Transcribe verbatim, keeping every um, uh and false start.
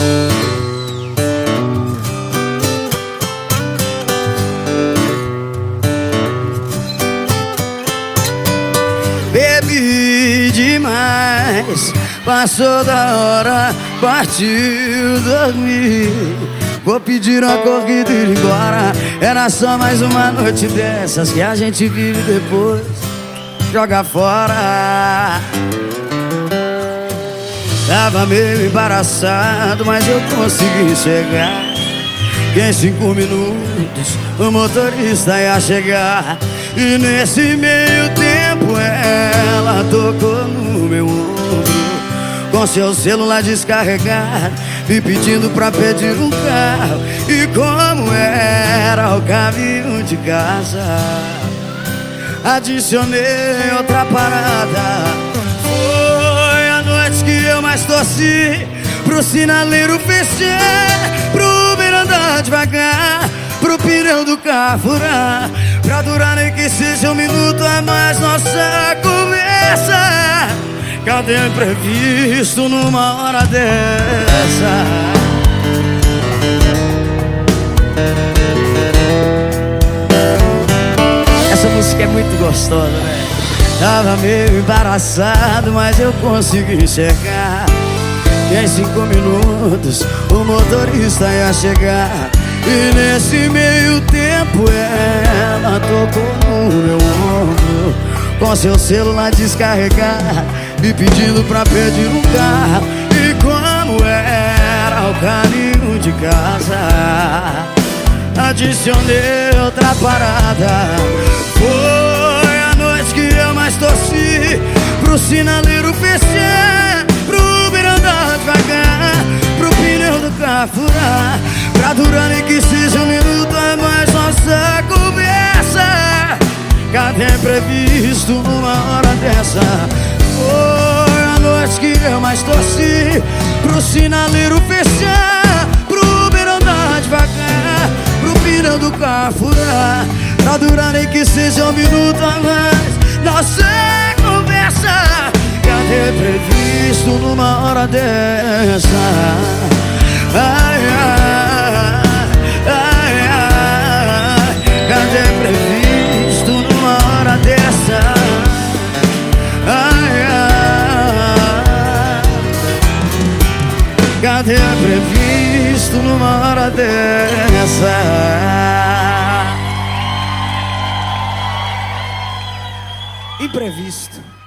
Bebi demais, passou da hora, partiu dormir. Vou pedir uma corrida e ir embora. Era só mais uma noite dessas que a gente vive depois joga fora. Tava meio embaraçado, mas eu consegui chegar. Que em cinco minutos o motorista ia chegar. E nesse meio tempo ela tocou no meu ombro, com seu celular descarregado, me pedindo pra pedir um carro. E como era o caminho de casa, adicionei outra parada. Foi a noite que eu mais torci pro sinaleiro fechar, pro Uber andar devagar, pro pneu do carro furar, pra durar nem que seja um minuto a mais nossa conversa. Cadê o imprevisto numa hora dessa? Essa música é muito gostosa, né? Tava meio embaraçado, mas eu consegui chegar. E em cinco minutos o motorista ia chegar. E nesse meio tempo ela tocou no meu ombro, com seu celular descarregado, me pedindo pra pedir um carro. E como era o caminho de casa, adicionei outra parada. Foi a noite que eu mais torci pro sinaleiro fechar, pro Uber andar devagar, pro pneu do carro furar, pra durar nem que seja um minuto a mais nossa conversa. Cadê imprevisto numa hora dessa? Foi a noite que eu mais torci pro sinaleiro fechar, pro Uber andar devagar, pro pneu do carro furar, pra durar nem que seja um minuto a mais nossa conversa. Cadê imprevisto numa hora dessa? Ai, ai, ai, ai. Cadê imprevisto numa hora dessa? Ai, ai. Cadê imprevisto numa hora dessa? Imprevisto.